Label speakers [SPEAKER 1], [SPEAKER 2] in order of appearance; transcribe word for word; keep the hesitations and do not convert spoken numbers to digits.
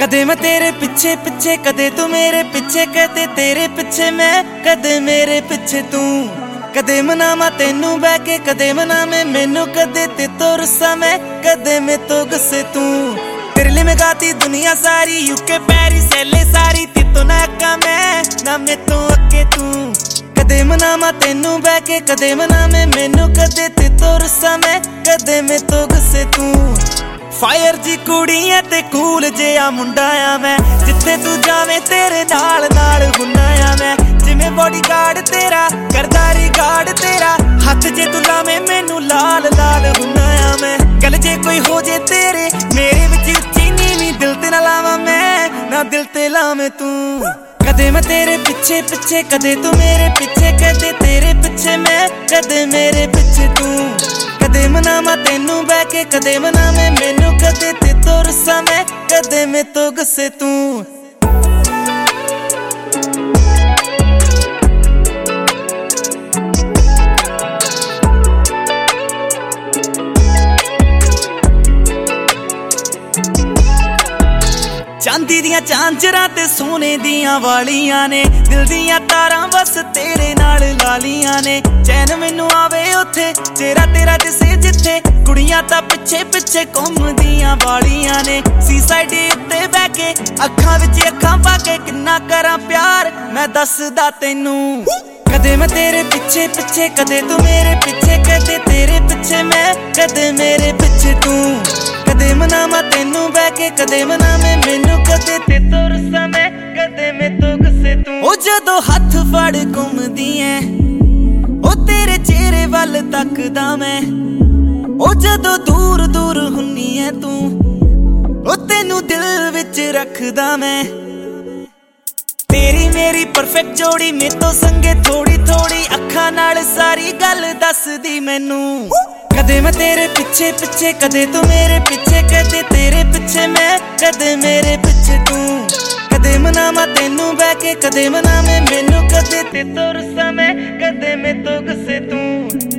[SPEAKER 1] कदे मैं तेरे पीछे पीछे कदे तू मेरे पीछे, कदे तेरे पीछे मैं कदे मेरे पीछे तू। कदे मनावा तेनू बह के कदे मनावे मैनू, कदे ते तो रुस्सा मैं कदे मैं तो गुस्से तू। तेरे लिए मैं गाती दुनिया सारी, यूके पेरिस एले सारी, ते तो ना अक्का मैं ना मैं तो अक्के तू। कदे मनावा तेनू बह के कदे मनावे मैनू, कदे ते तो रुस्सा मैं कदे मैं तो गुस्से तू। फायर जी कुड़ी है ते कूल जिहा मुंडा आ मैं, जिथे तू जावे तेरे नाल नाल हुन्ना आ मैं। जिवें बॉडीगार्ड तेरा करदा रिगार्ड तेरा, हथ जे तू लावे मैनू लाल लाल हुन्ना आ मैं। गल जे कोई हो जे तेरे मेरे विच उच्ची नीवीं, दिल ते ना लावां मैं ना दिल ते लावें तू। कदे मैं तेरे पीछे पीछे कदे तू मेरे पीछे, कदे तेरे पीछे मैं कदे मेरे पीछे तू। कदे मनावा तेनू बह के कदे मनावे मैनू, कदे ते तो रुस्सा मैं कदे मैं तो गुस्से तू। चांदी दियां झांजरां ते सोने दियां वालियां ने, दिल दियां तारां बस तेरे नाल लालियां ने। चैन मैनू आवे उथे चेहरा तेरा दिसे जिथे, कुड़ियां तां पिछे पिछे घुमदियां वालियां ने। सी साइड उत्ते बह के अखां विच अखां पा के किन्ना करां प्यार मैं दसदा तैनू। कदे मैं तेरे पीछे पीछे कदे तू मेरे पीछे, कदे तेरे पीछे मैं कदे मेरे पीछे तू। कदे मनावा तेनू बह के कदे मनावे मैनू, कदे ते तो रुस्सा मैं कदे मैं तो गुस्से तू। ओ जदों हथ फड़ घुमदी ऐ ओ तेरे चेहरे वल तकदा मैं, ओ जदों दूर दूर हुन्नी ऐ तू ओ तेनू दिल विच रखदा मैं। तेरी मेरी परफेक्ट जोड़ी मैं तो संगे थोड़ी थोड़ी, अखां नाल सारी गल दसदी मैनू। कदे मैं तेरे पीछे पीछे कदे तू मेरे पीछे, कदे तेरे पीछे मैं कदे मेरे पीछे तू। कदे मनावा तेनू बह के कदे मनावे मैनू, कदे ते तो रुस्सा मैं कदे मैं तो गुस्से तू।